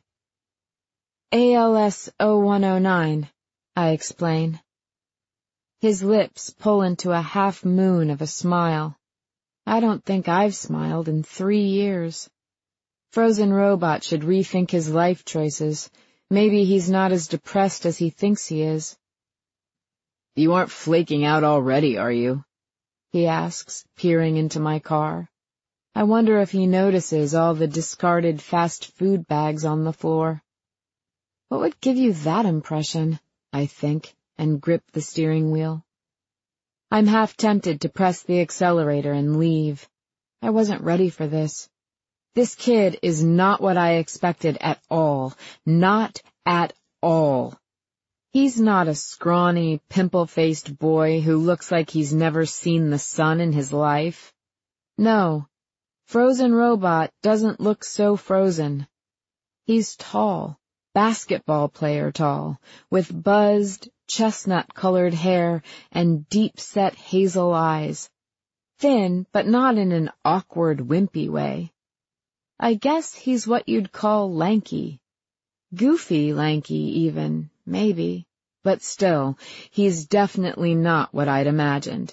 ALS 0109, I explain. His lips pull into a half-moon of a smile. I don't think I've smiled in 3 years. Frozen Robot should rethink his life choices. Maybe he's not as depressed as he thinks he is. You aren't flaking out already, are you? He asks, peering into my car. I wonder if he notices all the discarded fast food bags on the floor. What would give you that impression? I think, and grip the steering wheel. I'm half tempted to press the accelerator and leave. I wasn't ready for this. This kid is not what I expected at all. Not at all. He's not a scrawny, pimple-faced boy who looks like he's never seen the sun in his life. No. Frozen Robot doesn't look so frozen. He's tall, basketball player tall, with buzzed, chestnut-colored hair and deep-set hazel eyes. Thin, but not in an awkward, wimpy way. I guess he's what you'd call lanky. Goofy lanky, even, maybe. But still, he's definitely not what I'd imagined.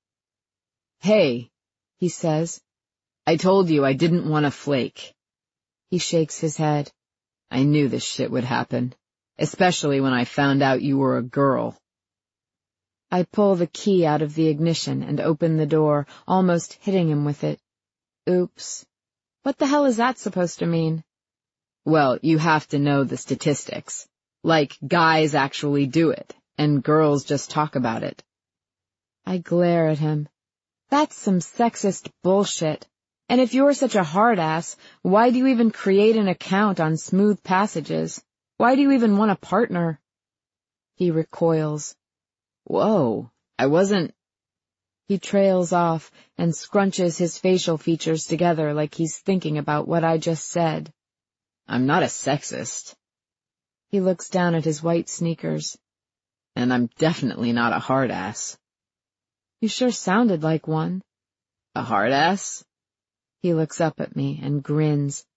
Hey, he says. I told you I didn't want to flake. He shakes his head. I knew this shit would happen, especially when I found out you were a girl. I pull the key out of the ignition and open the door, almost hitting him with it. Oops. What the hell is that supposed to mean? Well, you have to know the statistics. Like, guys actually do it, and girls just talk about it. I glare at him. That's some sexist bullshit. And if you're such a hard-ass, why do you even create an account on Smooth Passages? Why do you even want a partner? He recoils. Whoa, I wasn't... He trails off and scrunches his facial features together like he's thinking about what I just said. I'm not a sexist. He looks down at his white sneakers. And I'm definitely not a hard ass. You sure sounded like one. A hard ass? He looks up at me and grins.